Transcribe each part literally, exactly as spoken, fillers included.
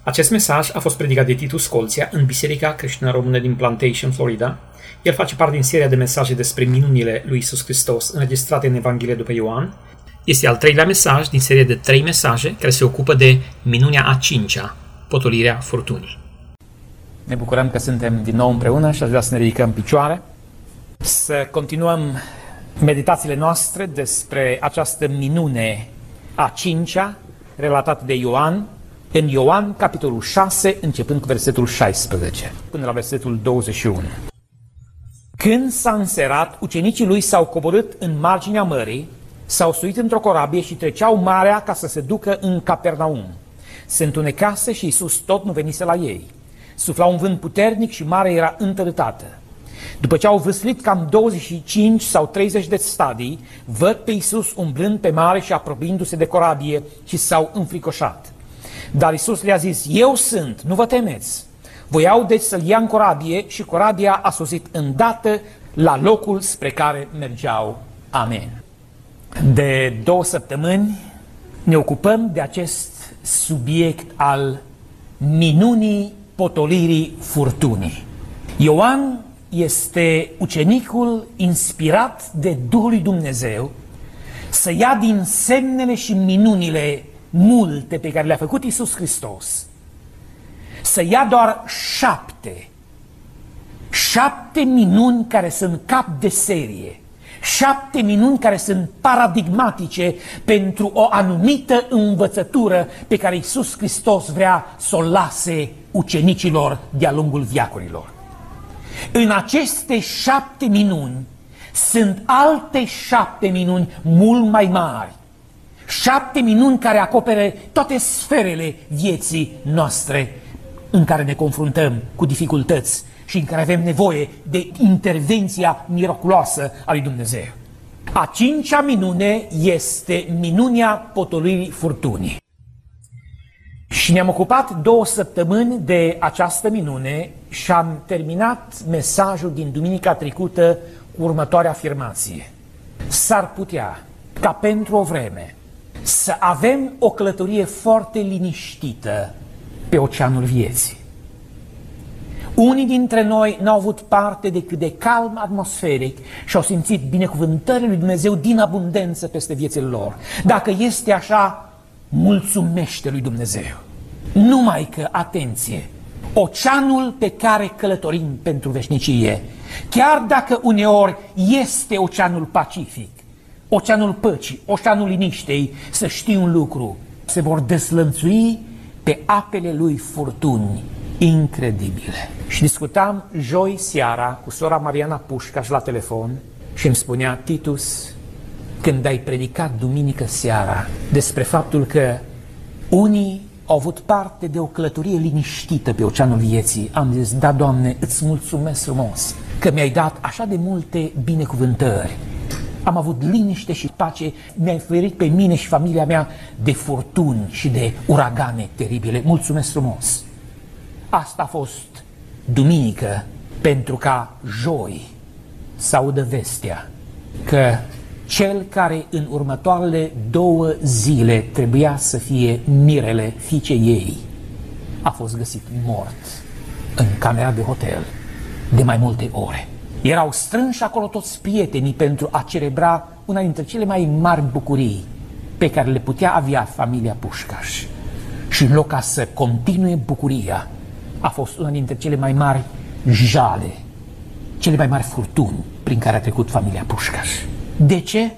Acest mesaj a fost predicat de Titus Colția în Biserica Creștină Română din Plantation, Florida. El face parte din seria de mesaje despre minunile lui Iisus Hristos înregistrate în Evanghelia după Ioan. Este al treilea mesaj din seria de trei mesaje care se ocupă de minunea a cincea, potolirea furtunii. Ne bucurăm că suntem din nou împreună și aș vrea să ne ridicăm în picioare, să continuăm meditațiile noastre despre această minune a cincea relatată de Ioan, în Ioan, capitolul șase, începând cu versetul șaisprezece, până la versetul douăzeci și unu. Când s-a înserat, ucenicii lui s-au coborât în marginea mării, s-au suit într-o corabie și treceau marea ca să se ducă în Capernaum. Se întunecase și Iisus tot nu venise la ei. Sufla un vânt puternic și marea era întărâtată. După ce au vâslit cam douăzeci și cinci sau treizeci de stadii, văd pe Iisus umblând pe mare și apropiindu-se de corabie și s-au înfricoșat. Dar Iisus le-a zis: eu sunt, nu vă temeți. Voiau deci să-l ia în corabie și corabia a sosit îndată la locul spre care mergeau. Amen. De două săptămâni ne ocupăm de acest subiect al minunii potolirii furtunii. Ioan este ucenicul inspirat de Duhul lui Dumnezeu să ia din semnele și minunile multe pe care le-a făcut Iisus Hristos, să ia doar șapte, șapte minuni care sunt cap de serie, șapte minuni care sunt paradigmatice pentru o anumită învățătură pe care Iisus Hristos vrea să o lase ucenicilor de-a lungul veacurilor. În aceste șapte minuni sunt alte șapte minuni mult mai mari, șapte minuni care acopere toate sferele vieții noastre în care ne confruntăm cu dificultăți și în care avem nevoie de intervenția miraculoasă a lui Dumnezeu. A cincea minune este minunea potolirii furtunii. Și ne-am ocupat două săptămâni de această minune și am terminat mesajul din duminica trecută cu următoarea afirmație. S-ar putea ca pentru o vreme să avem o călătorie foarte liniștită pe oceanul vieții. Unii dintre noi n-au avut parte decât de calm atmosferic și au simțit binecuvântările lui Dumnezeu din abundență peste viețile lor. Dacă este așa, mulțumește lui Dumnezeu. Numai că, atenție, oceanul pe care călătorim pentru veșnicie, chiar dacă uneori este oceanul Pacific, oceanul păcii, oceanul liniștei, să știi un lucru: se vor deslănțui pe apele lui furtuni incredibile. Și discutam joi seara cu sora Mariana Pușcaș la telefon și îmi spunea: Titus, când ai predicat duminică seara despre faptul că unii au avut parte de o călătorie liniștită pe oceanul vieții, am zis: da, Doamne, îți mulțumesc frumos că mi-ai dat așa de multe binecuvântări. Am avut liniște și pace, mi-ai ferit pe mine și familia mea de furtuni și de uragane teribile. Mulțumesc frumos! Asta a fost duminică, pentru ca joi să audă vestea că cel care în următoarele două zile trebuia să fie mirele fiicei ei a fost găsit mort în camera de hotel de mai multe ore. Erau strânși acolo toți prietenii pentru a celebra una dintre cele mai mari bucurii pe care le putea avea familia Pușcaș. Și în loc ca să continue bucuria, a fost una dintre cele mai mari jale, cele mai mari furtuni prin care a trecut familia Pușcaș. De ce?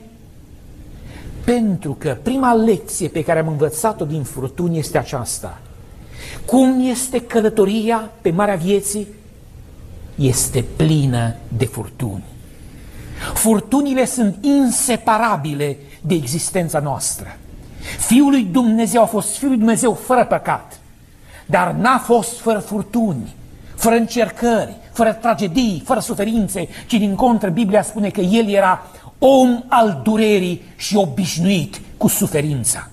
Pentru că prima lecție pe care am învățat-o din furtuni este aceasta: cum este călătoria pe marea vieții? Este plină de furtuni. Furtunile sunt inseparabile de existența noastră. Fiul lui Dumnezeu a fost Fiul lui Dumnezeu fără păcat, dar n-a fost fără furtuni, fără încercări, fără tragedii, fără suferințe, ci din contră Biblia spune că El era om al durerii și obișnuit cu suferința.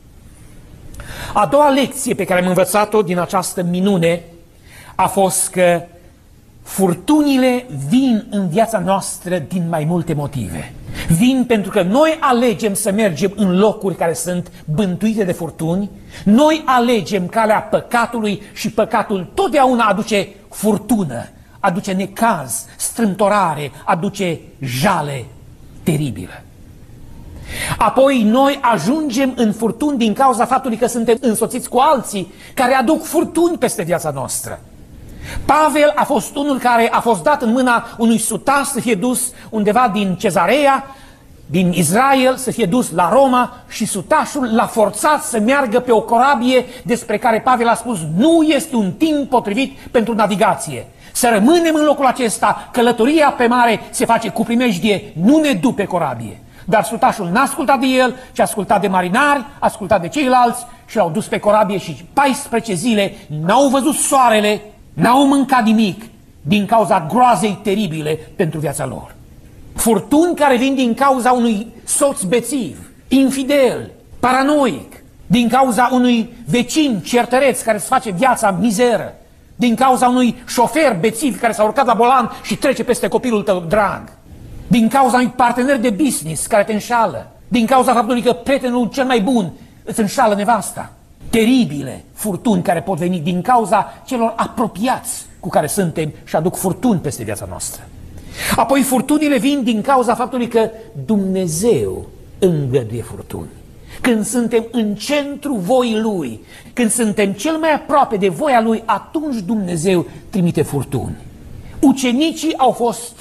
A doua lecție pe care am învățat-o din această minune a fost că furtunile vin în viața noastră din mai multe motive. Vin pentru că noi alegem să mergem în locuri care sunt bântuite de furtuni, noi alegem calea păcatului și păcatul totdeauna aduce furtună, aduce necaz, strâmtorare, aduce jale teribilă. Apoi noi ajungem în furtuni din cauza faptului că suntem însoțiți cu alții care aduc furtuni peste viața noastră. Pavel a fost unul care a fost dat în mâna unui sutaș să fie dus undeva din Cezarea, din Israel, să fie dus la Roma și sutașul l-a forțat să meargă pe o corabie despre care Pavel a spus nu este un timp potrivit pentru navigație. Să rămânem în locul acesta, călătoria pe mare se face cu primejdie, nu ne du pe corabie. Dar sutașul n-a ascultat de el, ci a ascultat de marinari, a ascultat de ceilalți și l-au dus pe corabie și paisprezece zile n-au văzut soarele, n-au mâncat nimic din cauza groazei teribile pentru viața lor. Furtuni care vin din cauza unui soț bețiv, infidel, paranoic, din cauza unui vecin certăreț care îți face viața mizeră, din cauza unui șofer bețiv care s-a urcat la volan și trece peste copilul tău drag, din cauza unui partener de business care te înșală, din cauza faptului că prietenul cel mai bun îți înșală nevasta. Teribile furtuni care pot veni din cauza celor apropiați cu care suntem și aduc furtuni peste viața noastră. Apoi furtunile vin din cauza faptului că Dumnezeu îngăduie furtuni. Când suntem în centru voii Lui, când suntem cel mai aproape de voia Lui, atunci Dumnezeu trimite furtuni. Ucenicii au fost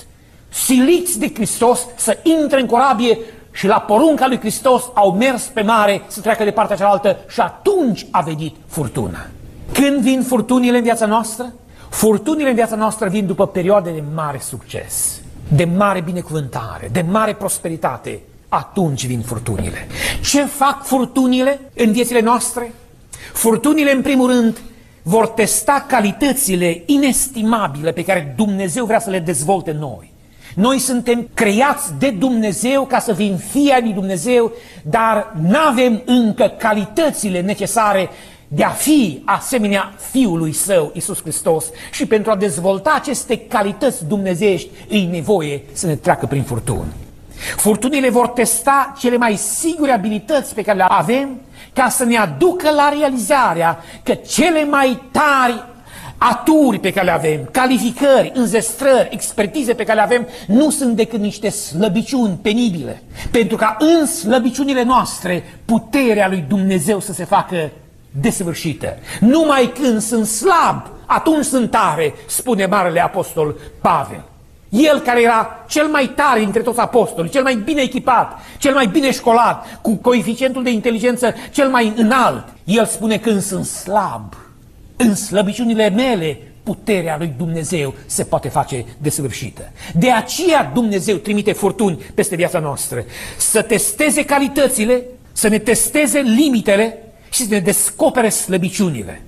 siliți de Hristos să intre în corabie și la porunca lui Hristos au mers pe mare să treacă de partea cealaltă și atunci a venit furtuna. Când vin furtunile în viața noastră? Furtunile în viața noastră vin după perioade de mare succes, de mare binecuvântare, de mare prosperitate. Atunci vin furtunile. Ce fac furtunile în viețile noastre? Furtunile, în primul rând, vor testa calitățile inestimabile pe care Dumnezeu vrea să le dezvolte în noi. Noi suntem creați de Dumnezeu ca să fim fii ai lui Dumnezeu, dar n-avem încă calitățile necesare de a fi asemenea Fiului Său, Iisus Hristos. Și pentru a dezvolta aceste calități dumnezeiești, îi nevoie să ne treacă prin furtuni. Furtunile vor testa cele mai sigure abilități pe care le avem ca să ne aducă la realizarea că cele mai tari aturi pe care le avem, calificări, înzestrări, expertize pe care le avem, nu sunt decât niște slăbiciuni penibile. Pentru ca în slăbiciunile noastre puterea lui Dumnezeu să se facă desăvârșită. Numai când sunt slab, atunci sunt tare, spune Marele Apostol Pavel. El care era cel mai tare dintre toți apostolii, cel mai bine echipat, cel mai bine școlat, cu coeficientul de inteligență cel mai înalt, el spune când sunt slab, în slăbiciunile mele, puterea lui Dumnezeu se poate face desăvârșită. De aceea Dumnezeu trimite furtuni peste viața noastră, să testeze calitățile, să ne testeze limitele și să ne descopere slăbiciunile.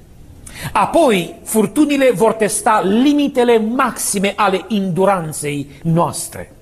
Apoi, furtunile vor testa limitele maxime ale enduranței noastre.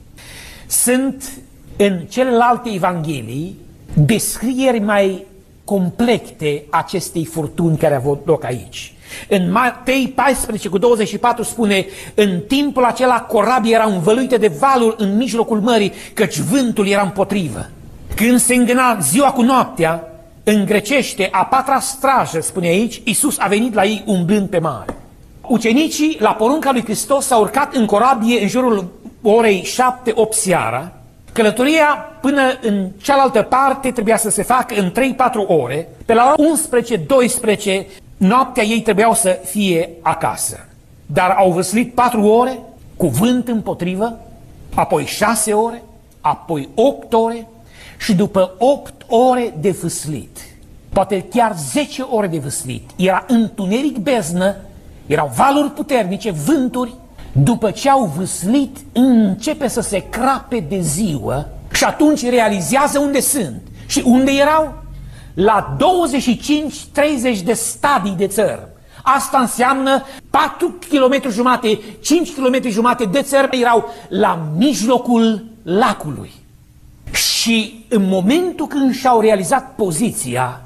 Sunt în celelalte evanghelii descrieri mai complete acestei furtuni care au avut loc aici. În Matei paisprezece cu douăzeci și patru spune: în timpul acela corabia era învăluită de valuri în mijlocul mării, căci vântul era împotrivă. Când se îngâna ziua cu noaptea, în grecește, a patra strajă, spune aici, Iisus a venit la ei umblând pe mare. Ucenicii, la porunca lui Hristos, s-au urcat în corabie în jurul orei șapte opt seara. Călătoria până în cealaltă parte trebuia să se facă în trei patru ore. Pe la ora unsprezece doisprezece noaptea ei trebuiau să fie acasă. Dar au văslit patru ore cu vânt împotrivă, apoi șase ore, apoi opt ore și după opt ore de văslit, poate chiar zece ore de văslit, era întuneric beznă, erau valuri puternice, vânturi. După ce au văslit, începe să se crape de ziua și atunci realizează unde sunt. Și unde erau? La douăzeci și cinci treizeci de stadii de țărm. Asta înseamnă patru kilometri jumate, cinci kilometri jumate de țărm erau la mijlocul lacului. Și în momentul când și-au realizat poziția,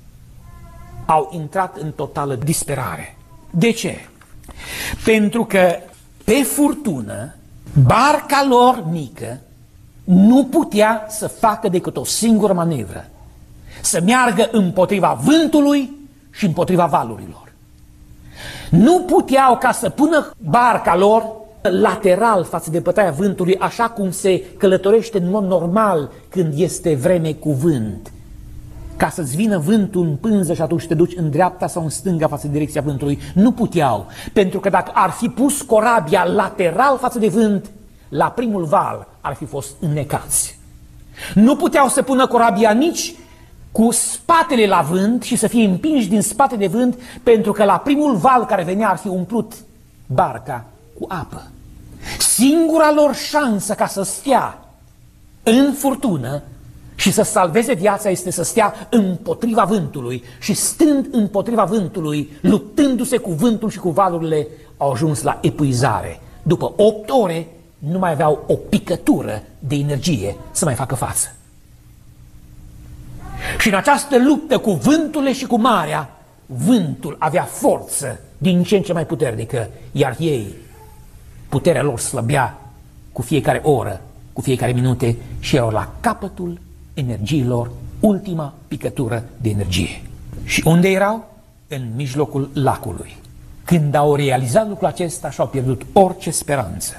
au intrat în totală disperare. De ce? Pentru că pe furtună, barca lor mică nu putea să facă decât o singură manevră, să meargă împotriva vântului și împotriva valurilor. Nu puteau ca să pună barca lor lateral față de bătaia vântului, așa cum se călătorește în mod normal când este vreme cu vânt. Ca să-ți vină vântul în pânză și atunci te duci în dreapta sau în stânga față de direcția vântului. Nu puteau, pentru că dacă ar fi pus corabia lateral față de vânt, la primul val ar fi fost înnecați. Nu puteau să pună corabia nici cu spatele la vânt și să fie împinși din spate de vânt, pentru că la primul val care venea ar fi umplut barca cu apă. Singura lor șansă ca să stea în furtună și să salveze viața este să stea împotriva vântului. Și stând împotriva vântului, luptându-se cu vântul și cu valurile, au ajuns la epuizare. După opt ore nu mai aveau o picătură de energie să mai facă față. Și în această luptă cu vânturile și cu marea, vântul avea forță din ce în ce mai puternică, iar ei, puterea lor slăbea cu fiecare oră, cu fiecare minute și erau la capătul energiilor, ultima picătură de energie. Și unde erau? În mijlocul lacului. Când au realizat lucrul acesta, și-au pierdut orice speranță.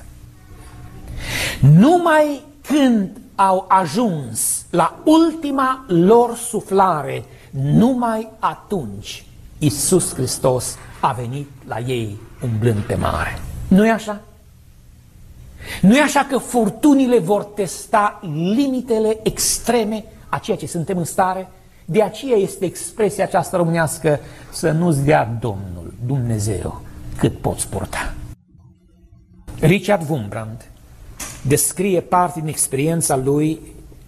Numai când au ajuns la ultima lor suflare, numai atunci Iisus Hristos a venit la ei umblând pe mare. Nu-i așa? Nu-i așa că furtunile vor testa limitele extreme a ceea ce suntem în stare? De aceea este expresia aceasta românească: să nu-ți dea Domnul, Dumnezeu, cât poți purta. Richard Wurmbrand descrie parte din experiența lui,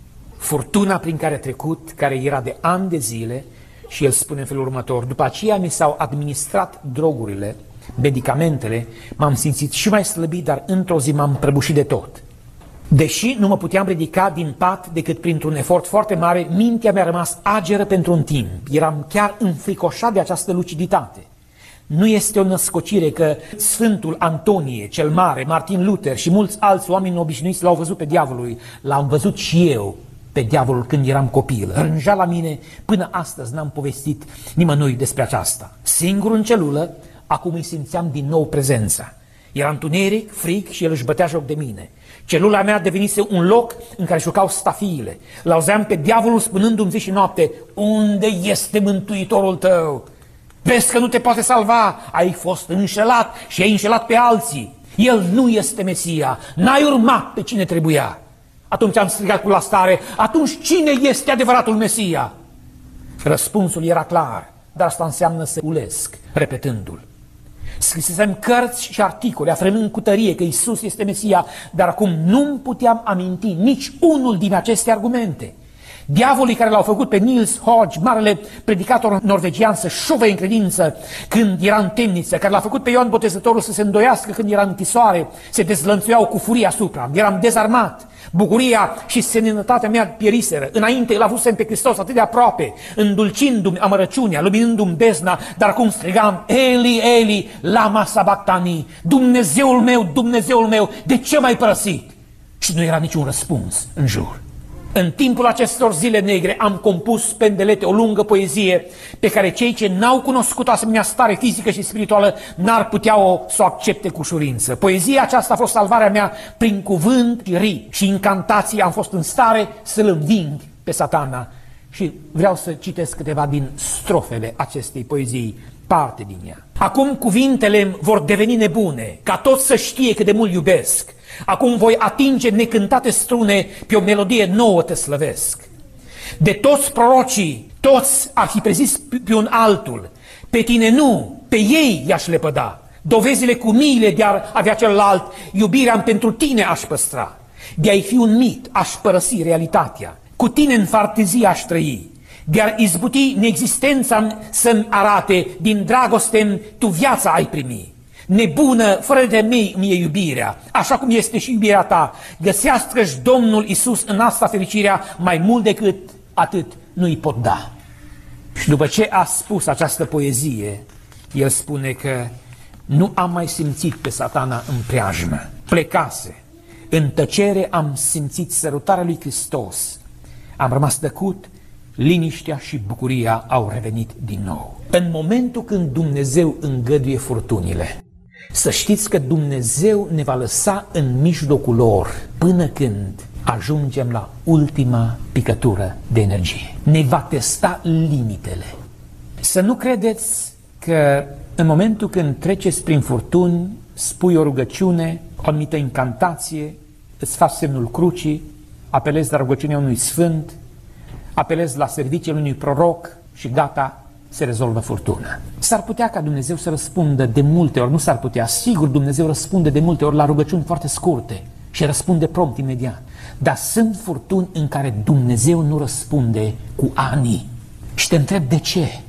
furtuna prin care a trecut, care era de ani de zile, și el spune în felul următor: după aceea mi s-au administrat drogurile, medicamentele, m-am simțit și mai slăbit, dar într-o zi m-am prăbușit de tot. Deși nu mă puteam ridica din pat decât printr-un efort foarte mare, mintea mi-a rămas ageră pentru un timp. Eram chiar înfricoșat de această luciditate. Nu este o născocire că Sfântul Antonie cel Mare, Martin Luther și mulți alți oameni obișnuiți l-au văzut pe diavolul. L-am văzut și eu pe diavolul când eram copil. Rânja la mine, până astăzi n-am povestit nimănui despre aceasta. Singur în celulă, acum îi simțeam din nou prezența. Era întuneric, frig și el își bătea joc de mine. Celula mea devenise un loc în care jucau stafiile. L-auzeam pe diavolul spunându-mi zi și noapte: unde este Mântuitorul tău? Vezi că nu te poate salva, ai fost înșelat și ai înșelat pe alții. El nu este Mesia, n-ai urmat pe cine trebuia. Atunci am strigat cu lastare: atunci cine este adevăratul Mesia? Răspunsul era clar, dar asta înseamnă să ulesc, repetându-l. Scrisesem cărți și articole afirmând cu tărie că Iisus este Mesia, dar acum nu-mi puteam aminti nici unul din aceste argumente. Diavolii care l-au făcut pe Niels Hodge, marele predicator norvegian, să șovăie în credință când era în temniță, care l-a făcut pe Ioan Botezătorul să se îndoiască când era în închisoare, se dezlănțuiau cu furie asupra. Eram dezarmat. Bucuria și seninătatea mea pieriseră. Înainte îl avusem pe Hristos atât de aproape, îndulcindu-mi amărăciunea, luminându-mi bezna, dar acum strigam: Eli, Eli, lama sabactani, Dumnezeul meu, Dumnezeul meu, de ce m-ai părăsit? Și nu era niciun răspuns în jur. În timpul acestor zile negre am compus pendelete o lungă poezie pe care cei ce n-au cunoscut o asemenea stare fizică și spirituală n-ar putea o să o accepte cu ușurință. Poezia aceasta a fost salvarea mea prin cuvânt și rit și incantații. Am fost în stare să-l înving pe Satana. Și vreau să citesc câteva din strofele acestei poezii, parte din ea. Acum cuvintele vor deveni nebune, ca toți să știe cât de mult iubesc. Acum voi atinge necântate strune, pe o melodie nouă te slăvesc. De toți prorocii, toți ar fi prezis pe un altul, pe tine nu, pe ei i-aș lepăda. Dovezile cu miile de-ar avea celălalt, iubirea pentru tine aș păstra. De-ai fi un mit, aș părăsi realitatea, cu tine în fartezie aș trăi. De-ar izbuti neexistența să-mi arate, din dragoste tu viața ai primi. Nebună, fără de mei mi-e iubirea, așa cum este și iubirea ta. Găsească-și Domnul Iisus în asta fericirea, mai mult decât atât nu-i pot da. Și după ce a spus această poezie, el spune că nu am mai simțit pe Satana în preajmă. Plecase, În tăcere am simțit sărutarea lui Hristos. Am rămas tăcut, liniștea și bucuria au revenit din nou. În momentul când Dumnezeu îngăduie furtunile, să știți că Dumnezeu ne va lăsa în mijlocul lor până când ajungem la ultima picătură de energie. Ne va testa limitele. Să nu credeți că în momentul când treceți prin furtuni, spui o rugăciune, o anumită incantație, îți faci semnul crucii, apelezi la rugăciunea unui sfânt, apelezi la serviciul unui proroc și gata, se rezolvă furtuna. S-ar putea ca Dumnezeu să răspundă de multe ori, nu s-ar putea, sigur Dumnezeu răspunde de multe ori la rugăciuni foarte scurte și răspunde prompt, imediat. Dar sunt furtuni în care Dumnezeu nu răspunde cu ani. Și te întreb de ce?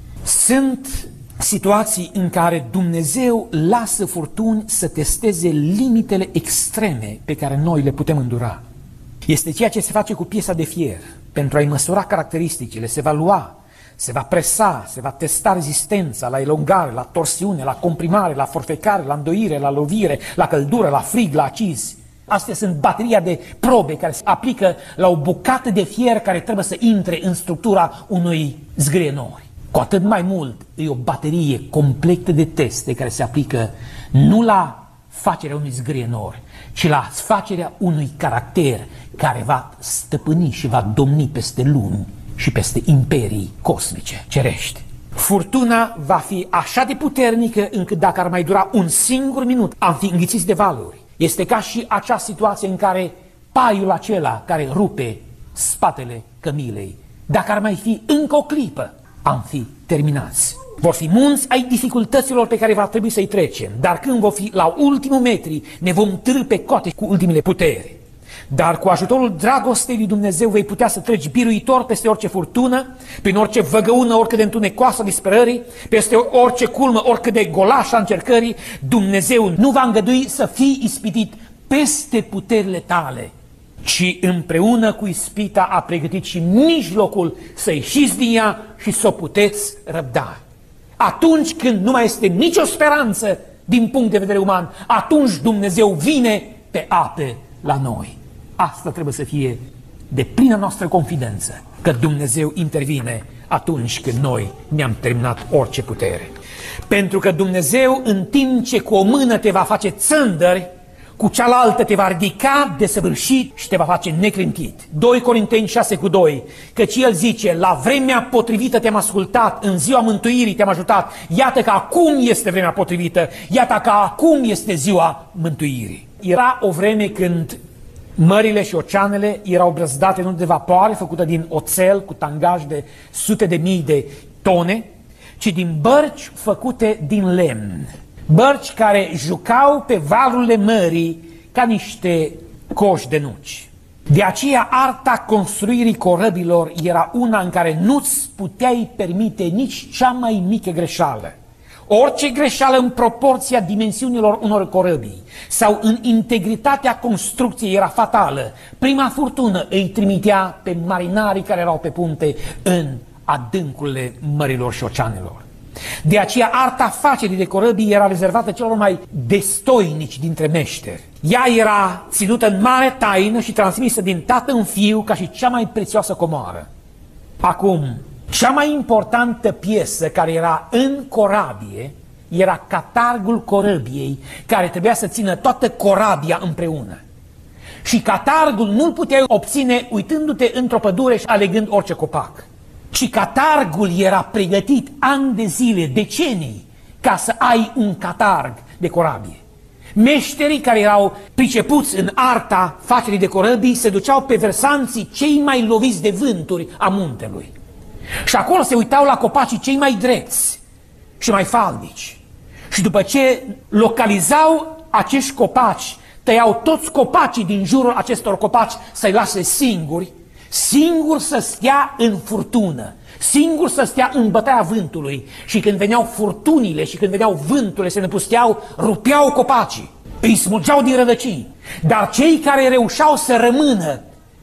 Sunt situații în care Dumnezeu lasă furtuni să testeze limitele extreme pe care noi le putem îndura. Este ceea ce se face cu piesa de fier. Pentru a-i măsura caracteristicile, se va lua, se va presa, se va testa rezistența la elongare, la torsiune, la comprimare, la forfecare, la îndoire, la lovire, la căldură, la frig, la acizi. Astea sunt bateria de probe care se aplică la o bucată de fier care trebuie să intre în structura unui zgrienori. Cu atât mai mult e o baterie completă de teste care se aplică nu la facerea unui zgrienor, ci la facerea unui caracter care va stăpâni și va domni peste lumi și peste imperii cosmice, cerești. Furtuna va fi așa de puternică încât dacă ar mai dura un singur minut, am fi înghițiți de valuri. Este ca și acea situație în care paiul acela care rupe spatele cămilei, dacă ar mai fi încă o clipă, am fi terminați. Vor fi munți ai dificultăților pe care va trebui să-i trecem, dar când vom fi la ultimul metri, ne vom târî pe coate cu ultimele puteri. Dar cu ajutorul dragostei lui Dumnezeu vei putea să treci biruitor peste orice furtună, prin orice văgăună, oricât de întunecoasă a disperării, peste orice culmă, oricât de golașă a încercării. Dumnezeu nu va îngădui să fii ispitit peste puterile tale, ci împreună cu ispita a pregătit și mijlocul să ieșiți din ea și să o puteți răbda. Atunci când nu mai este nicio speranță din punct de vedere uman, atunci Dumnezeu vine pe ape la noi. Asta trebuie să fie de plină noastră confidență, că Dumnezeu intervine atunci când noi ne-am terminat orice putere. Pentru că Dumnezeu, în timp ce cu o mână te va face țândări, cu cealaltă te va ridica desăvârșit și te va face neclintit. doi Corinteni șase cu doi, căci el zice, la vremea potrivită te-am ascultat, în ziua mântuirii te-am ajutat, iată că acum este vremea potrivită, iată că acum este ziua mântuirii. Era o vreme când mările și oceanele erau brăzdate nu de vapoare făcută din oțel cu tangaj de sute de mii de tone, ci din bărci făcute din lemn. Bărci care jucau pe valurile mării ca niște coși de nuci. De aceea arta construirii corăbilor era una în care nu-ți puteai permite nici cea mai mică greșeală. Orice greșeală în proporția dimensiunilor unor corăbii sau în integritatea construcției era fatală. Prima furtună îi trimitea pe marinarii care erau pe punte în adâncurile mărilor și oceanelor. De aceea arta facerii de corăbii era rezervată celor mai destoinici dintre meșteri. Ea era ținută în mare taină și transmisă din tată în fiu ca și cea mai prețioasă comoară. Acum, cea mai importantă piesă care era în corabie era catargul corăbiei, care trebuia să țină toată corabia împreună. Și catargul nu-l puteai obține uitându-te într-o pădure și alegând orice copac. Și catargul era pregătit ani de zile, decenii, ca să ai un catarg de corabie. Meșterii care erau pricepuți în arta facerii de corăbii se duceau pe versanții cei mai loviți de vânturi a muntelui. Și acolo se uitau la copacii cei mai drepți și mai falnici. Și după ce localizau acești copaci, tăiau toți copacii din jurul acestor copaci să-i lase singuri, singur să stea în furtună, singur să stea în bătaia vântului. Și când veneau furtunile și când veneau vânturile, se năpusteau, rupeau copacii, îi smulgeau din rădăcini. Dar cei care reușeau să rămână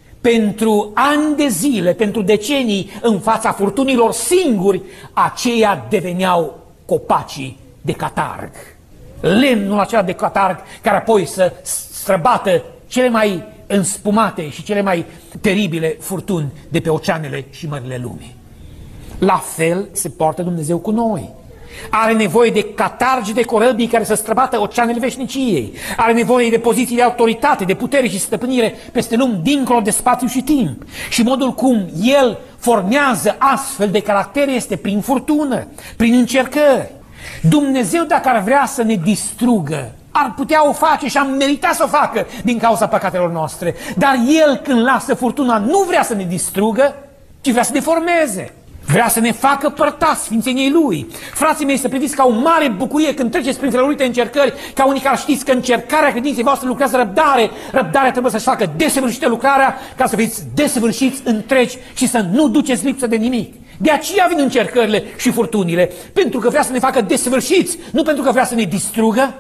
pentru ani de zile, pentru decenii, în fața furtunilor singuri, aceia deveneau copacii de catarg. Lemnul acela de catarg care apoi să străbată cele mai înspumate și cele mai teribile furtuni de pe oceanele și mările lumii. La fel se poartă Dumnezeu cu noi. Are nevoie de catargi de corăbii care să străbată oceanele veșniciei. Are nevoie de poziții de autoritate, de putere și stăpânire peste lume, dincolo de spațiu și timp. Și modul cum El formează astfel de caractere este prin furtună, prin încercări. Dumnezeu, dacă ar vrea să ne distrugă, ar putea o face și am meritat să o facă din cauza păcatelor noastre. Dar El, când lasă furtuna, nu vrea să ne distrugă, ci vrea să ne formeze. Vrea să ne facă părtați Sfințeniei Lui. Frații mei, să priviți ca o mare bucurie când treceți prin felurite încercări, ca unii care știți că încercarea credinței voastre lucrează răbdare. Răbdarea trebuie să-și facă desăvârșită lucrarea ca să fiți desăvârșiți întregi și să nu duceți lipsă de nimic. De aceea vin încercările și furtunile, pentru că vrea să ne facă desăvârșiți, nu pentru că vrea să ne distrugă.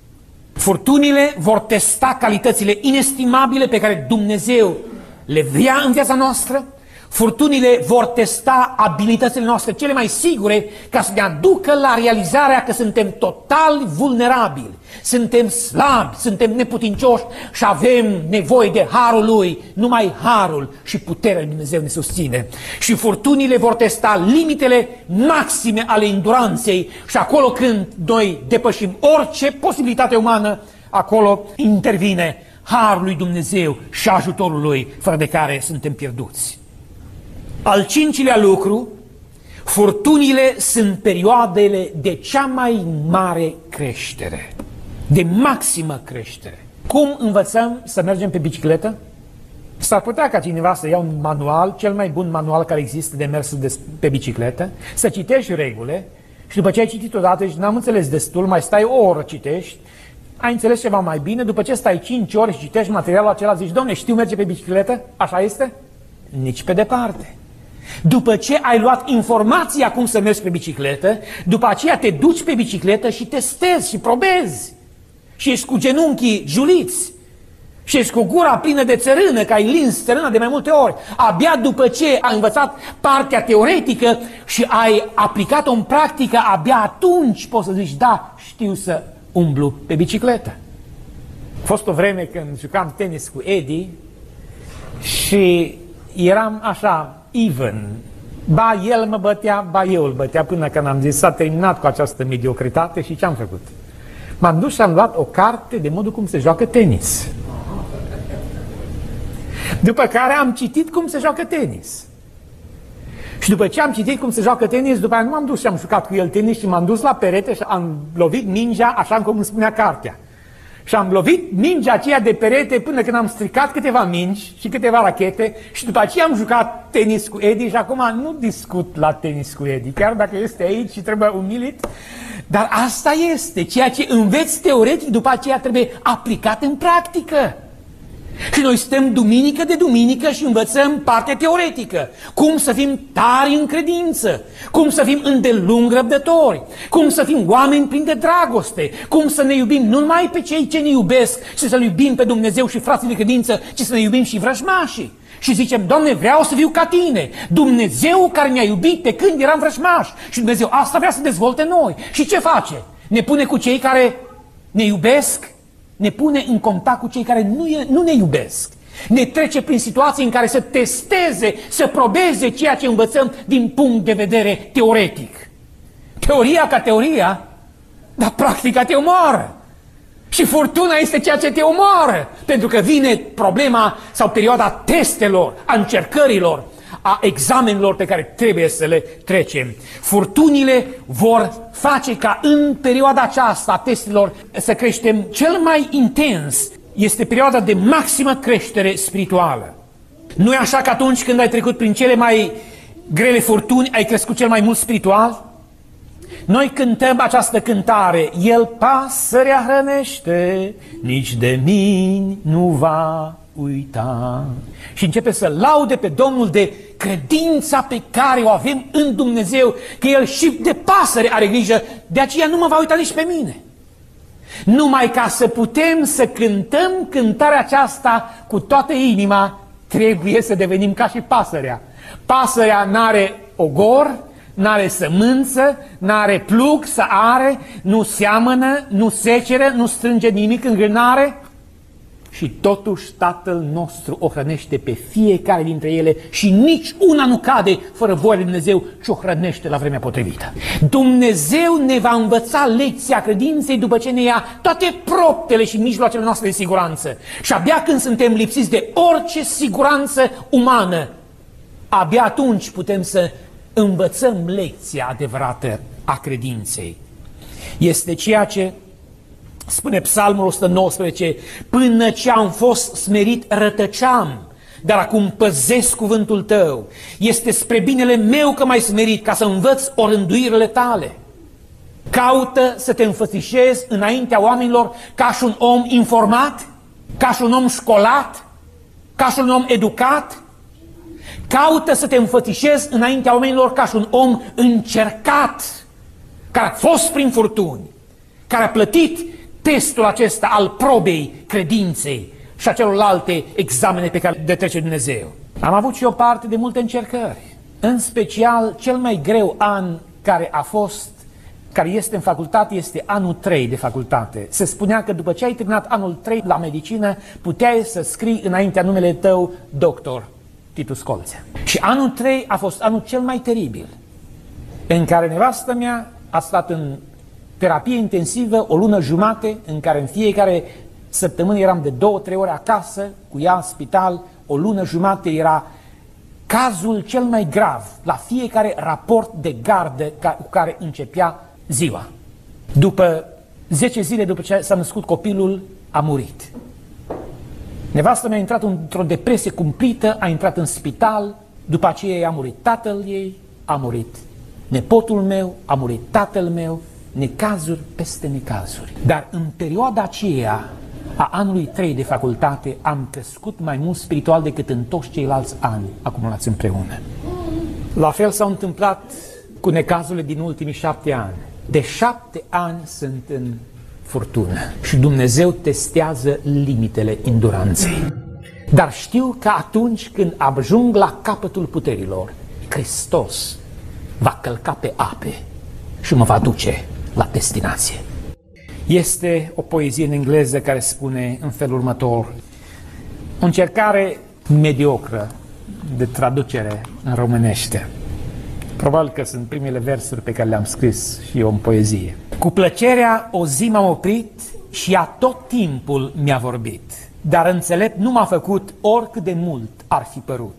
Furtunile vor testa calitățile inestimabile pe care Dumnezeu le vrea în viața noastră. Furtunile vor testa abilitățile noastre cele mai sigure ca să ne aducă la realizarea că suntem total vulnerabili, suntem slabi, suntem neputincioși și avem nevoie de harul Lui. Numai harul și puterea lui Dumnezeu ne susține. Și furtunile vor testa limitele maxime ale enduranței și acolo când noi depășim orice posibilitate umană, acolo intervine harul lui Dumnezeu și ajutorul Lui, fără de care suntem pierduți. Al cincilea lucru, furtunile sunt perioadele de cea mai mare creștere, de maximă creștere. Cum învățăm să mergem pe bicicletă? S-ar putea ca cineva să ia un manual, cel mai bun manual care există de mers pe bicicletă, să citești regule și după ce ai citit odată și n-am înțeles destul, mai stai o oră citești, ai înțeles ceva mai bine, după ce stai cinci ore și citești materialul acela, zici, dom'le, știu merge pe bicicletă? Așa este? Nici pe departe. După ce ai luat informația cum să mergi pe bicicletă, după aceea te duci pe bicicletă și testezi și probezi. Și ești cu genunchii juliți. Și ești cu gura plină de țărână, că ai lins țărâna de mai multe ori. Abia după ce ai învățat partea teoretică și ai aplicat-o în practică, abia atunci poți să zici, da, știu să umblu pe bicicletă. A fost o vreme când jucam tenis cu Edi și eram așa, even. Ba el mă bătea, ba eu îl bătea, până când am zis, s-a terminat cu această mediocritate și ce am făcut? M-am dus și am luat o carte de modul cum se joacă tenis. După care am citit cum se joacă tenis. Și după ce am citit cum se joacă tenis, după aia nu m-am dus și am jucat cu el tenis, și m-am dus la perete și am lovit mingea așa cum îmi spunea cartea. Și am lovit mingea aceea de perete până când am stricat câteva mingi și câteva rachete și după aceea am jucat tenis cu Edi și acum nu discut la tenis cu Edi, chiar dacă este aici și trebuie umilit. Dar asta este, ceea ce înveți teoretic, după aceea trebuie aplicat în practică. Și noi stăm duminică de duminică și învățăm partea teoretică. Cum să fim tari în credință, cum să fim îndelung răbdători, cum să fim oameni plini de dragoste, cum să ne iubim nu numai pe cei ce ne iubesc și să-L iubim pe Dumnezeu și frații de credință, ci să ne iubim și vrăjmașii. Și zicem, Doamne, vreau să fiu ca Tine, Dumnezeu care ne-a iubit pe când eram vrăjmași. Și Dumnezeu asta vrea să dezvolte noi. Și ce face? Ne pune cu cei care ne iubesc, ne pune în contact cu cei care nu, e, nu ne iubesc. Ne trece prin situații în care să testeze, să probeze ceea ce învățăm din punct de vedere teoretic. Teoria ca teoria, dar practica te omoară. Și furtuna este ceea ce te omoară, pentru că vine problema sau perioada testelor, a încercărilor, a examenelor pe care trebuie să le trecem. Furtunile vor face ca în perioada aceasta a testelor să creștem cel mai intens. Este perioada de maximă creștere spirituală. Nu e așa că atunci când ai trecut prin cele mai grele furtuni, ai crescut cel mai mult spiritual? Noi cântăm această cântare, El pasărea hrănește, nici de mini nu va uita. Și începe să laude pe Domnul de credința pe care o avem în Dumnezeu, că El și de pasăre are grijă, de aceea nu mă va uita nici pe mine. Numai ca să putem să cântăm cântarea aceasta cu toată inima, trebuie să devenim ca și pasărea. Pasărea n-are ogor, n-are sămânță, n-are plug să are, nu seamănă, nu seceră, nu strânge nimic în grânare. Și totuși Tatăl nostru o hrănește pe fiecare dintre ele și nici una nu cade fără voia lui Dumnezeu, ci o hrănește la vremea potrivită. Dumnezeu ne va învăța lecția credinței după ce ne ia toate proptele și mijloacele noastre de siguranță. Și abia când suntem lipsiți de orice siguranță umană, abia atunci putem să învățăm lecția adevărată a credinței. Este ceea ce spune Psalmul o sută nouăsprezece, până ce am fost smerit rătăceam, dar acum păzesc cuvântul tău. Este spre binele meu că m-ai smerit, ca să învăț orânduirile tale. Caută să te înfățișezi înaintea oamenilor ca și un om informat, ca și un om școlat, ca și un om educat. Caută să te înfățișezi înaintea oamenilor ca și un om încercat, care a fost prin furtuni, care a plătit testul acesta al probei credinței și a celorlalte examene pe care le trece Dumnezeu. Am avut și o parte de multe încercări, în special cel mai greu an care a fost, care este în facultate, este anul trei de facultate. Se spunea că după ce ai terminat anul trei la medicină, puteai să scrii înaintea numele tău doctor Titu Scolțea. Și anul trei a fost anul cel mai teribil, în care nevastă mea a stat în terapie intensivă o lună jumate, în care în fiecare săptămână eram de două, trei ore acasă, cu ea în spital. O lună jumate era cazul cel mai grav la fiecare raport de gardă cu care începea ziua. După zece zile după ce s-a născut copilul, a murit. Nevastă mea a intrat într-o depresie cumplită, a intrat în spital, după aceea a murit tatăl ei, a murit nepotul meu, a murit tatăl meu, necazuri peste necazuri. Dar în perioada aceea a anului trei de facultate am crescut mai mult spiritual decât în toți ceilalți ani acumulați împreună. La fel s-au întâmplat cu necazurile din ultimii șapte ani. De șapte ani sunt în furtună și Dumnezeu testează limitele enduranței. Dar știu că atunci când ajung la capătul puterilor, Hristos va călca pe ape și mă va duce la destinație. Este o poezie în engleză care spune în felul următor: o încercare mediocră de traducere în românește. Probabil că sunt primele versuri pe care le-am scris și eu în poezie. Cu plăcerea o zi m-am oprit și ea tot timpul mi-a vorbit, dar înțelept nu m-a făcut oricât de mult ar fi părut.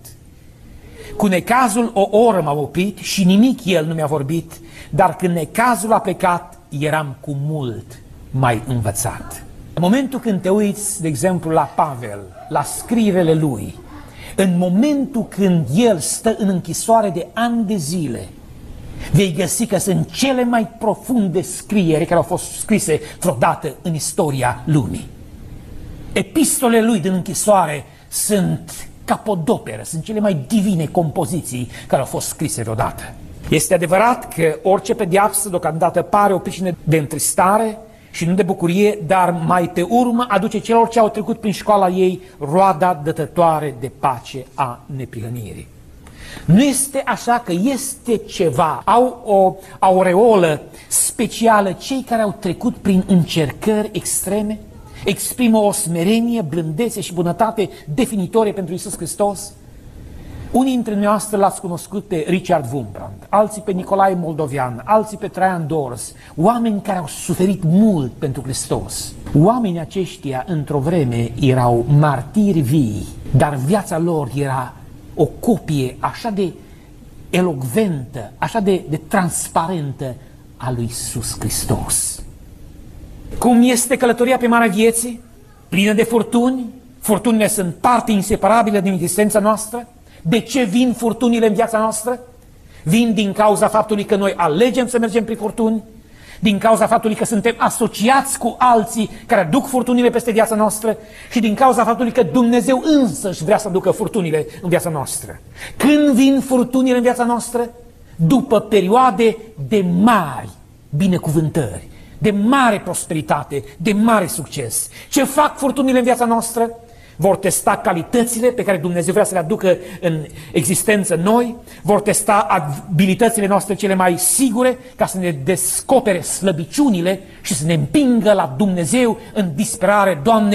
Cu necazul o oră m-am oprit și nimic el nu mi-a vorbit, dar când necazul a plecat, eram cu mult mai învățat. În momentul când te uiți, de exemplu, la Pavel, la scrierele lui, în momentul când el stă în închisoare de ani de zile, vei găsi că sunt cele mai profunde scrieri care au fost scrise vreodată în istoria lumii. Epistolele lui din închisoare sunt capodoperă, sunt cele mai divine compoziții care au fost scrise vreodată. Este adevărat că orice pedeapsă deocamdată pare o pricină de întristare și nu de bucurie, dar mai pe urmă aduce celor ce au trecut prin școala ei roada dătătoare de pace a neprihănirii. Nu este așa că este ceva, au o aureolă specială cei care au trecut prin încercări extreme, exprimă o smerenie, blândețe și bunătate definitorie pentru Iisus Hristos. Unii dintre noastre l-ați cunoscut pe Richard Wurmbrand, alții pe Nicolae Moldovian, alții pe Traian Dors, oameni care au suferit mult pentru Hristos. Oamenii aceștia într-o vreme erau martiri vii, dar viața lor era o copie așa de elocventă, așa de, de transparentă a lui Iisus Hristos. Cum este călătoria pe marea vieții, plină de furtuni? Furtunile sunt parte inseparabilă din existența noastră. De ce vin furtunile în viața noastră? Vin din cauza faptului că noi alegem să mergem prin furtuni, din cauza faptului că suntem asociați cu alții care aduc furtunile peste viața noastră și din cauza faptului că Dumnezeu însăși vrea să aducă furtunile în viața noastră. Când vin furtunile în viața noastră? După perioade de mari binecuvântări, de mare prosperitate, de mare succes. Ce fac furtunile în viața noastră? Vor testa calitățile pe care Dumnezeu vrea să le aducă în existență noi, vor testa abilitățile noastre cele mai sigure ca să ne descopere slăbiciunile și să ne împingă la Dumnezeu în disperare. Doamne,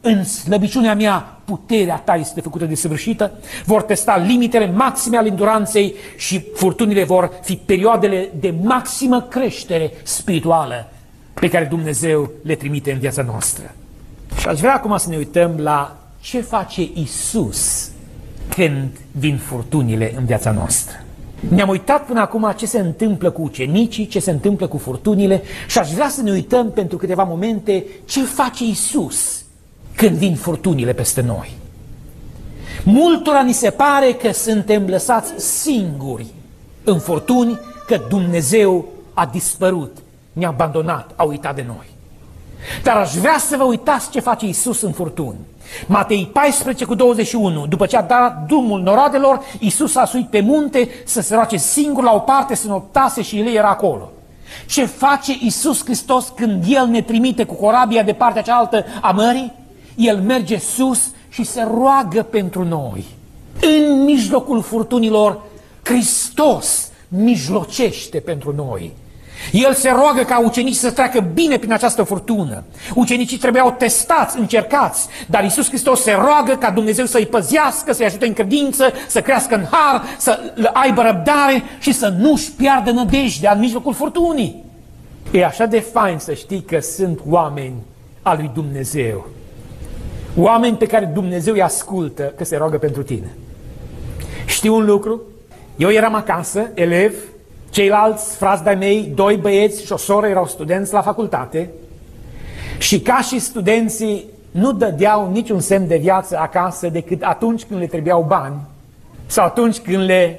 în slăbiciunea mea, puterea ta este făcută desăvârșită, vor testa limitele maxime ale enduranței și furtunile vor fi perioadele de maximă creștere spirituală pe care Dumnezeu le trimite în viața noastră. Și aș vrea acum să ne uităm la ce face Iisus când vin furtunile în viața noastră. Ne-am uitat până acum ce se întâmplă cu ucenicii, ce se întâmplă cu furtunile și aș vrea să ne uităm pentru câteva momente ce face Iisus când vin furtunile peste noi. Multora ni se pare că suntem lăsați singuri în furtuni, că Dumnezeu a dispărut, ne-a abandonat, a uitat de noi. Dar aș vrea să vă uitați ce face Iisus în furtuni. Matei paisprezece cu douăzeci și unu. După ce a dat drumul noroadelor, Iisus a suit pe munte să se roage singur la o parte, să noptase și El era acolo. Ce face Iisus Hristos când El ne trimite cu corabia de partea cealaltă a mării? El merge sus și se roagă pentru noi. În mijlocul furtunilor, Hristos mijlocește pentru noi. El se roagă ca ucenicii să treacă bine prin această furtună. Ucenicii trebuiau testați, încercați, dar Iisus Hristos se roagă ca Dumnezeu să-i păzească, să-i ajute în credință, să crească în har, să aibă răbdare și să nu-și piardă nădejdea în mijlocul furtunii. E așa de fain să știi că sunt oameni al lui Dumnezeu. Oameni pe care Dumnezeu îi ascultă că se roagă pentru tine. Știu un lucru? Eu eram acasă, elev, ceilalți frați de-ai mei, doi băieți și o soră erau studenți la facultate și ca și studenții nu dădeau niciun semn de viață acasă decât atunci când le trebuiau bani sau atunci când le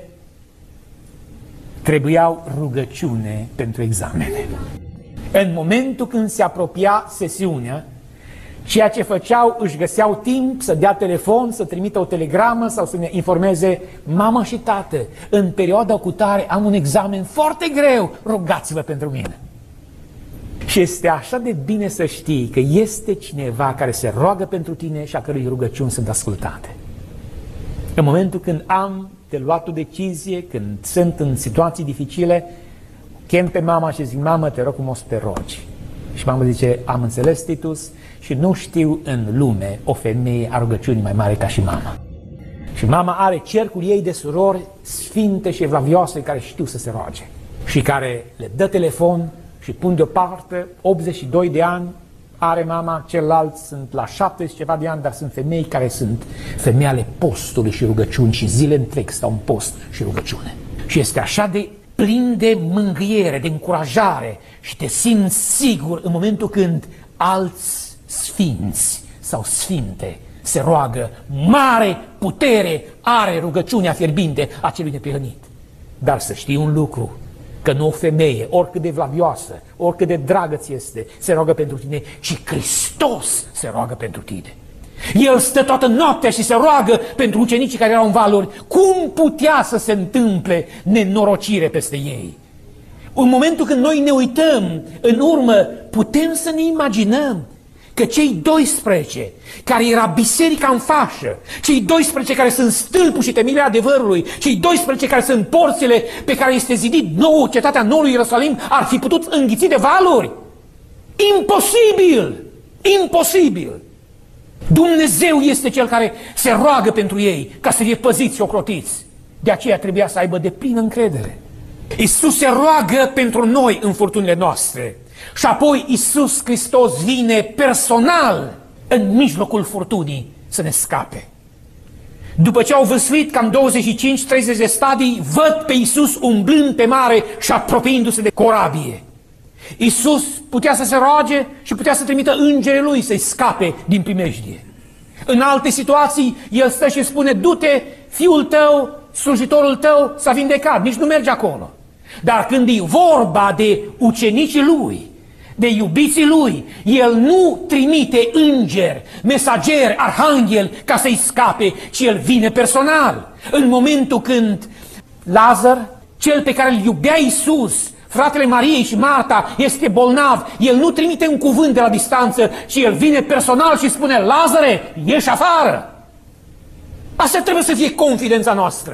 trebuiau rugăciune pentru examene. În momentul când se apropia sesiunea, ceea ce făceau, își găseau timp să dea telefon, să trimită o telegramă sau să ne informeze: mamă și tată, în perioada cutare am un examen foarte greu, rugați-vă pentru mine. Și este așa de bine să știi că este cineva care se roagă pentru tine și a cărui rugăciuni sunt ascultate. În momentul când am de luat o decizie, când sunt în situații dificile, chem pe mama și zic: mamă, te rog frumos, te rogi. Și mama zice: am înțeles, Titus, și nu știu în lume o femeie a rugăciunii mai mare ca și mama. Și mama are cercul ei de surori sfinte și evlavioase care știu să se roage și care le dă telefon și pun deoparte. Optzeci și doi de ani are mama, celălalt sunt la șaptezeci ceva de ani, dar sunt femei care sunt femei ale postului și rugăciuni și zile întreg stau în post și rugăciune. Și este așa de plin de mângâiere, de încurajare și te simți sigur în momentul când alți sfinți sau sfinte se roagă. Mare putere are rugăciunea fierbinte a celui neprihănit. Dar să știi un lucru, că nu o femeie, oricât de vlavioasă, oricât de dragă ți este, se roagă pentru tine, ci Hristos se roagă pentru tine. El stă toată noaptea și se roagă pentru ucenicii care erau în valuri. Cum putea să se întâmple nenorocire peste ei? În momentul când noi ne uităm în urmă, putem să ne imaginăm că cei doisprezece care era biserica în fașă, cei doisprezece care sunt stâlpul și temelia adevărului, cei doisprezece care sunt porțile pe care este zidit nou, cetatea noului Ierusalim, ar fi putut înghiți de valuri? Imposibil! Imposibil! Dumnezeu este Cel care se roagă pentru ei ca să fie păziți și ocrotiți. De aceea trebuia să aibă deplină încredere. Iisus se roagă pentru noi în furtunile noastre. Și apoi Iisus Hristos vine personal în mijlocul furtunii să ne scape. După ce au văslit cam douăzeci și cinci treizeci de stadii, văd pe Iisus umblând pe mare și apropiindu-se de corabie. Iisus putea să se roage și putea să trimită îngerii lui să-i scape din primejdie. În alte situații, El stă și spune: du-te, fiul tău, slujitorul tău s-a vindecat, nici nu merge acolo. Dar când e vorba de ucenicii lui, de iubiții lui, El nu trimite îngeri, mesageri, arhanghel ca să-i scape, ci El vine personal. În momentul când Lazar, cel pe care îl iubea Iisus, fratele Mariei și Marta, este bolnav, El nu trimite un cuvânt de la distanță, ci El vine personal și spune: Lazare, ieși afară! Asta trebuie să fie confidența noastră.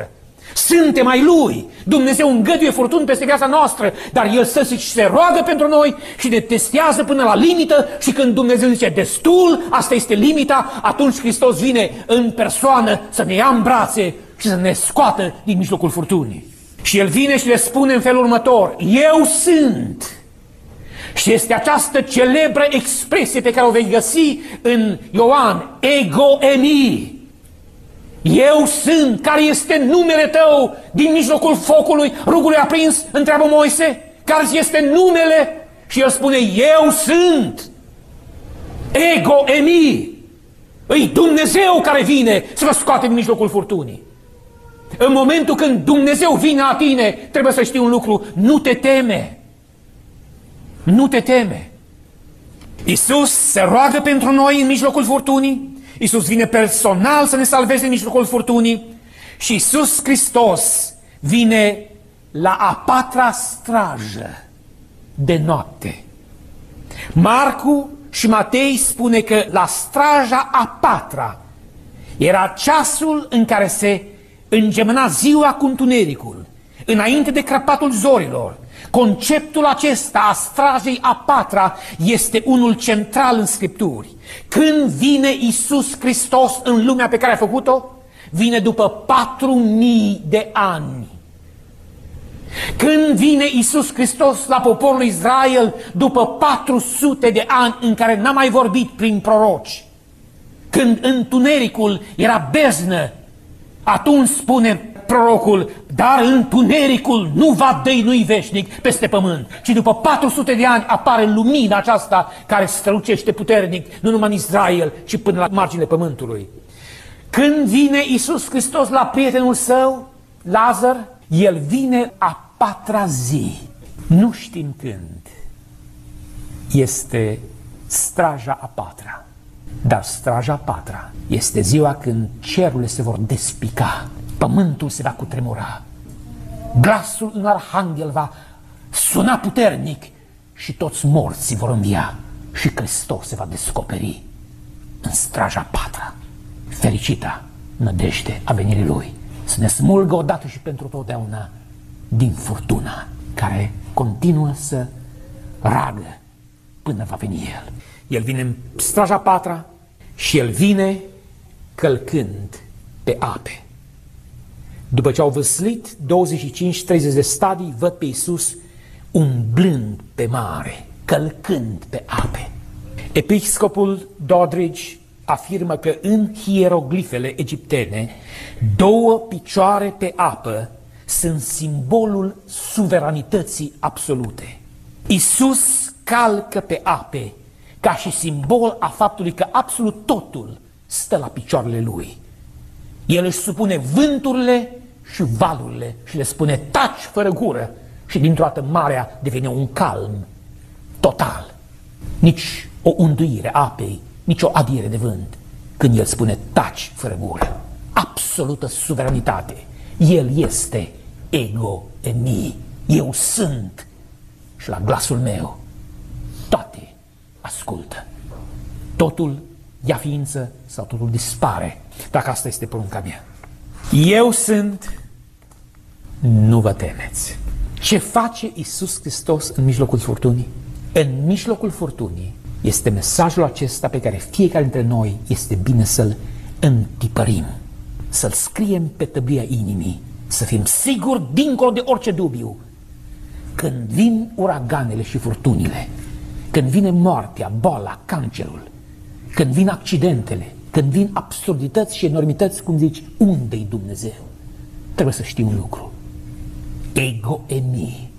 Suntem ai Lui. Dumnezeu îngăduie furtuni peste viața noastră, dar El stă și se roagă pentru noi și ne testează până la limită și când Dumnezeu zice destul, asta este limita, atunci Hristos vine în persoană să ne ia în brațe și să ne scoată din mijlocul furtunii. Și El vine și le spune în felul următor: eu sunt. Și este această celebră expresie pe care o vei găsi în Ioan, ego emi. Eu sunt. Care este numele tău din mijlocul focului, rugului aprins? Întreabă Moise. Care este numele? Și el spune: eu sunt. Ego emi. Îi Dumnezeu care vine să vă scoate din mijlocul furtunii. În momentul când Dumnezeu vine la tine, trebuie să știi un lucru: nu te teme. Nu te teme. Iisus se roagă pentru noi în mijlocul furtunii. Iisus vine personal să ne salveze în mijlocul furtunii. Și Iisus Hristos vine la a patra strajă de noapte. Marcu și Matei spune că la straja a patra era ceasul în care se îngemâna ziua cu întunericul, înainte de crăpatul zorilor. Conceptul acesta a strajei a patra este unul central în Scripturi. Când vine Iisus Hristos în lumea pe care a făcut-o, vine după patru mii de ani. Când vine Iisus Hristos la poporul Israel după patru sute de ani în care n-a mai vorbit prin proroci, când întunericul era beznă, atunci spune prorocul: dar întunericul nu va dăinui veșnic peste pământ, ci după patru sute de ani apare lumina aceasta care strălucește puternic, nu numai în Israel, ci până la marginile pământului. Când vine Iisus Hristos la prietenul său, Lazar, el vine a patra zi. Nu știm când este straja a patra, dar straja a patra este ziua când cerurile se vor despica, pământul se va cutremura, glasul unui arhanghel va suna puternic și toți morții vor învia și Hristos se va descoperi în straja a patra. Fericita nădejde a venirii Lui, să ne smulgă odată și pentru totdeauna din furtuna care continuă să ragă până va veni El. El vine în straja a patra și El vine călcând pe ape. După ce au văslit douăzeci și cinci treizeci de stadii, văd pe Iisus umblând pe mare, călcând pe ape. Episcopul Doddridge afirmă că în hieroglifele egiptene, două picioare pe apă sunt simbolul suveranității absolute. Iisus calcă pe ape ca și simbol a faptului că absolut totul stă la picioarele Lui. El își supune vânturile și valurile și le spune: taci fără gură, și dintr-o dată marea devine un calm total. Nici o unduire a apei, nici o adiere de vânt. Când El spune taci fără gură, absolută suveranitate. El este ego emi, eu sunt, și la glasul meu toate ascultă. Totul ia ființă sau totul dispare, dacă asta este porunca mea. Eu sunt, nu vă temeți. Ce face Iisus Hristos în mijlocul furtunii? În mijlocul furtunii este mesajul acesta pe care fiecare dintre noi este bine să-l întipărim, să-l scriem pe tăblia inimii, să fim siguri dincolo de orice dubiu. Când vin uraganele și furtunile, când vine moartea, boala, cancerul, când vin accidentele, când vin absurdități și enormități, cum zici, unde-i Dumnezeu? Trebuie să știi un lucru: ego emi,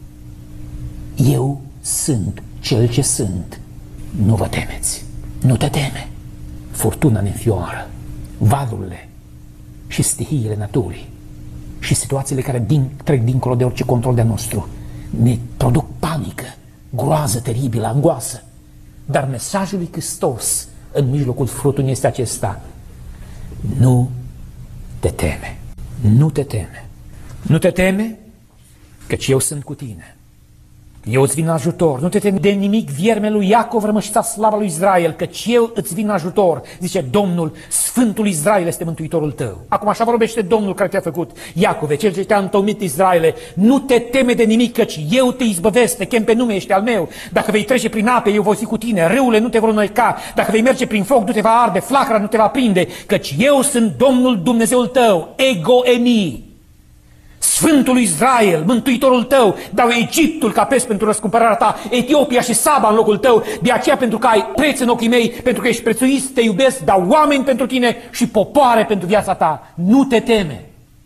eu sunt cel ce sunt. Nu vă temeți, nu te teme. Furtuna ne înfioară, valurile și stihiile naturii și situațiile care din, trec dincolo de orice control de-a nostru ne produc panică, groază teribilă, angoasă. Dar mesajul lui Hristos în mijlocul furtunii este acesta: nu te teme, nu te teme, nu te teme, căci eu sunt cu tine. Eu îți vin în ajutor, nu te teme de nimic, vierme lui Iacov, rămășița slava lui Israel, căci eu îți vin în ajutor, zice Domnul, Sfântul Israel este mântuitorul tău. Acum așa vorbește Domnul care te-a făcut, Iacove, cel ce te-a întocmit Israele, nu te teme de nimic, căci eu te izbăvesc, te chem pe nume, ești al meu. Dacă vei trece prin ape, eu voi fi cu tine, râurile nu te vor înneca, dacă vei merge prin foc, nu te va arde, flacăra nu te va prinde, căci eu sunt Domnul Dumnezeul tău, ego emi. Sfântul Israel, mântuitorul tău, dau Egiptul ca preț pentru răscumpărarea ta, Etiopia și Saba în locul tău, de aceea pentru că ai preț în ochii mei, pentru că ești prețuit, te iubesc, dau oameni pentru tine și popoare pentru viața ta. Nu te teme!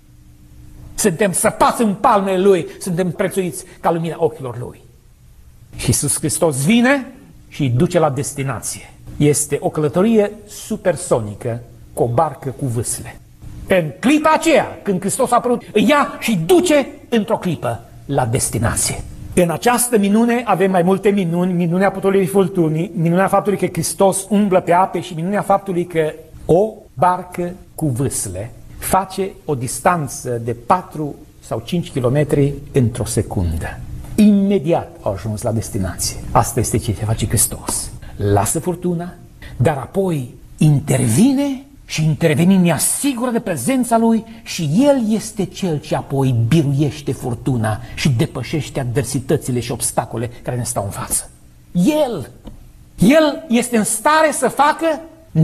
Suntem săpați în palmele Lui, suntem prețuiți ca lumina ochilor Lui. Și Iisus Hristos vine și îi duce la destinație. Este o călătorie supersonică cu o barcă cu vâsle. În clipa aceea, când Hristos a apărut, îi ia și duce într-o clipă la destinație. În această minune avem mai multe minuni, minunea potolirii furtunii, minunea faptului că Hristos umblă pe ape și minunea faptului că o barcă cu vâsle face o distanță de patru sau cinci kilometri într-o secundă. Imediat au ajuns la destinație. Asta este ce face Hristos. Lasă furtuna, dar apoi intervine și intervenind ne asigură de prezența Lui și El este Cel ce apoi biruiește furtuna și depășește adversitățile și obstacole care ne stau în față. El, El este în stare să facă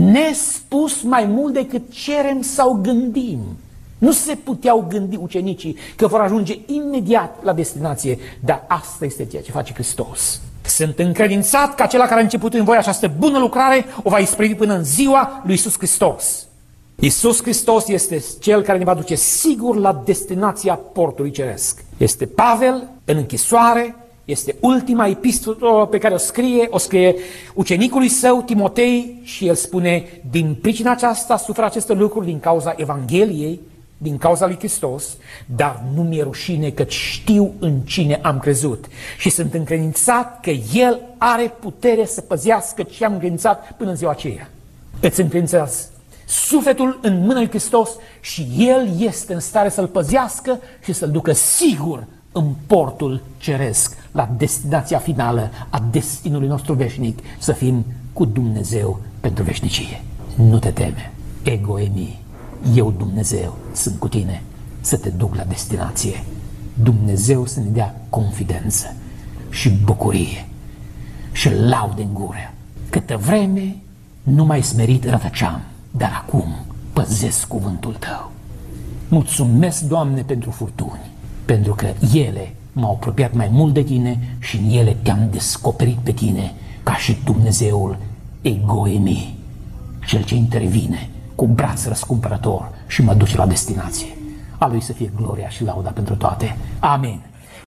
nespus mai mult decât cerem sau gândim. Nu se puteau gândi ucenicii că vor ajunge imediat la destinație, dar asta este ceea ce face Hristos. Sunt încredințat că acela care a început în voi această bună lucrare o va isprăvi până în ziua lui Iisus Hristos. Iisus Hristos este Cel care ne va duce sigur la destinația portului ceresc. Este Pavel în închisoare, este ultima epistolă pe care o scrie, o scrie ucenicului său, Timotei, și el spune, din pricina aceasta suferă aceste lucruri din cauza Evangheliei, din cauza lui Hristos, dar nu mi-e rușine că știu în cine am crezut și sunt încredințat că El are putere să păzească ce am încredințat până în ziua aceea. Îți încredințați sufletul în mâna lui Hristos și El este în stare să-l păzească și să-l ducă sigur în portul ceresc, la destinația finală a destinului nostru veșnic, să fim cu Dumnezeu pentru veșnicie. Nu te teme, ego emi. Eu, Dumnezeu, sunt cu tine să te duc la destinație. Dumnezeu să ne dea confidență și bucurie și laude în gură. Câtă vreme nu mai smerit rătăceam, dar acum păzesc cuvântul Tău. Mulțumesc, Doamne, pentru furtuni, pentru că ele m-au apropiat mai mult de Tine și în ele Te-am descoperit pe Tine ca și Dumnezeul ego emi, Cel ce intervine cu braț răscumpărător și mă duce la destinație. A Lui să fie gloria și lauda pentru toate. Amin.